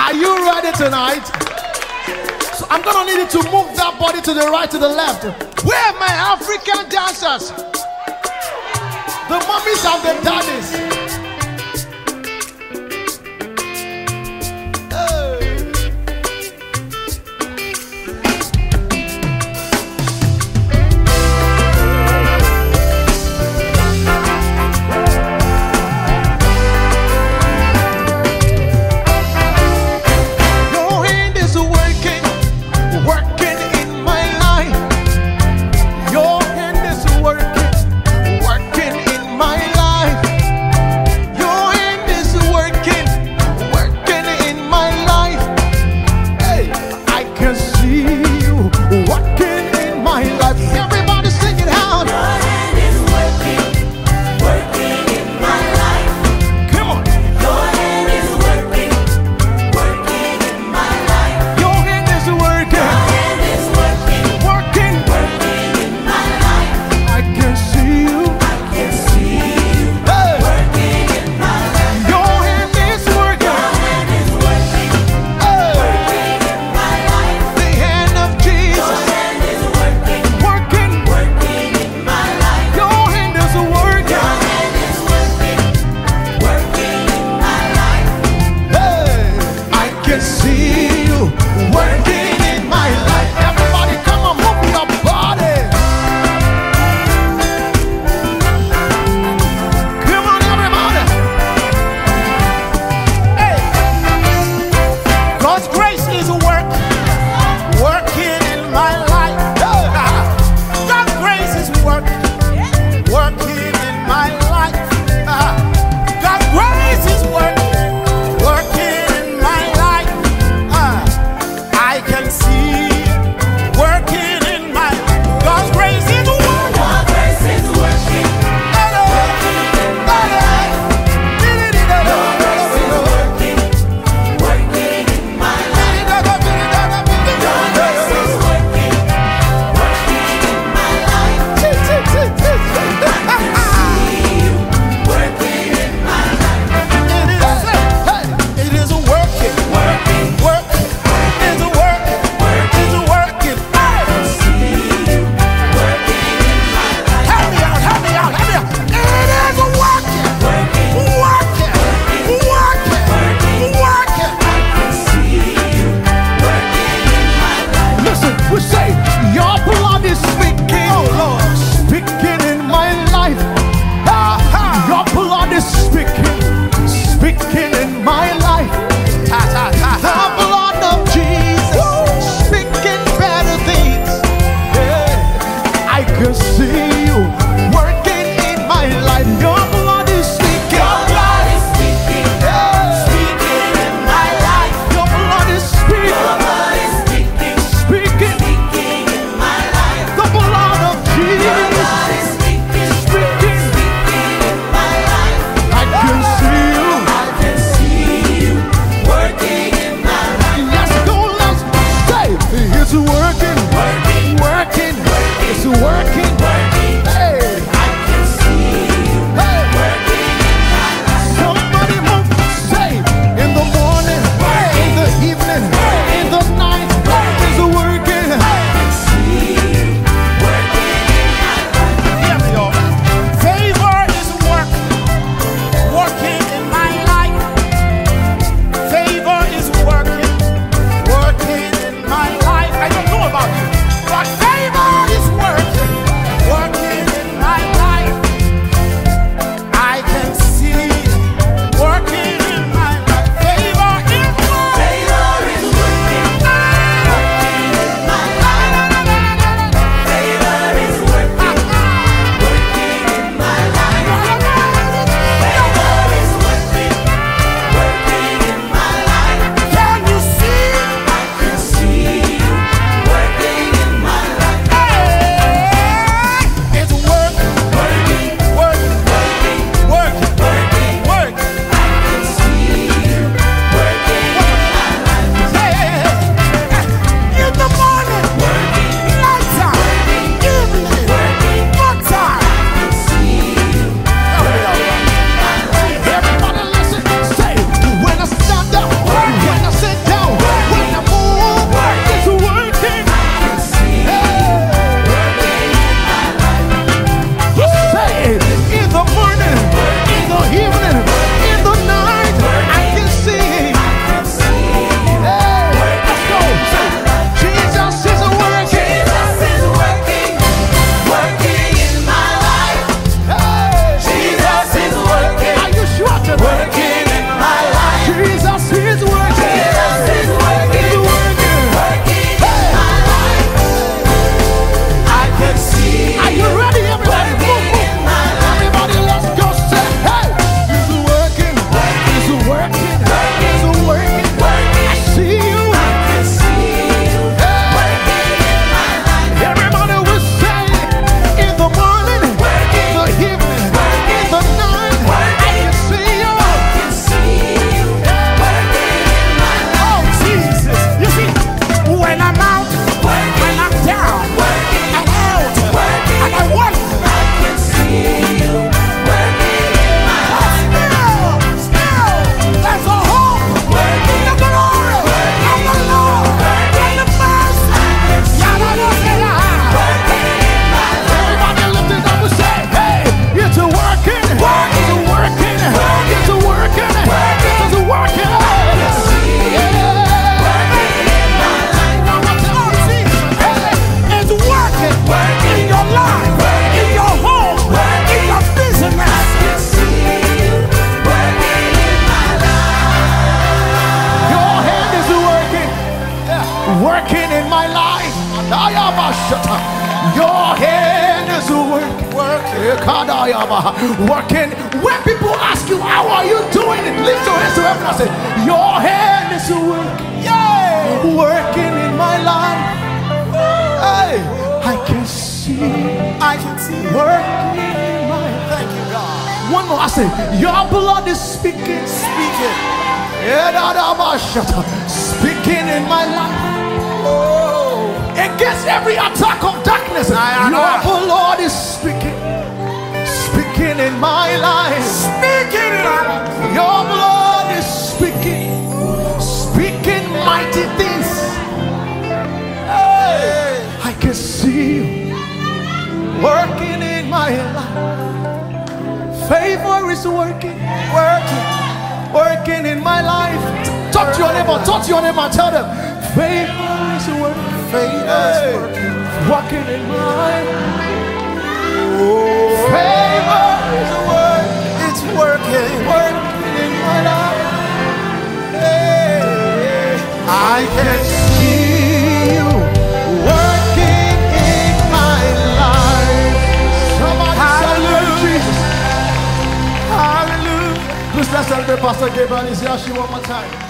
Are you ready tonight? So I'm gonna need you to move that body to the right, to the left. Where are my African dancers? The mummies and the daddies. I can working in my life. Your hand is working. When people ask you, how are you doing it? Lift your hands to heaven and say, your hand is working. Yeah. Working in my life. Hey, I can see working in my life. Thank you, God. One more, I say, your blood is speaking. Speaking in my life. Oh, against every attack of darkness. Your blood is speaking. Speaking in my life. Speaking in our life. Your blood is speaking. Speaking mighty things. Hey, I can see you working in my life. Favor is working in my life. Talk to your neighbor, tell them, favor is working. Favor is working in my life. Oh, favor is working. It's working in my life. Hey, I can see you working in my life. Somebody celebrate Jesus. Hallelujah. Please let's celebrate Pastor Gabriel. Is here one more time.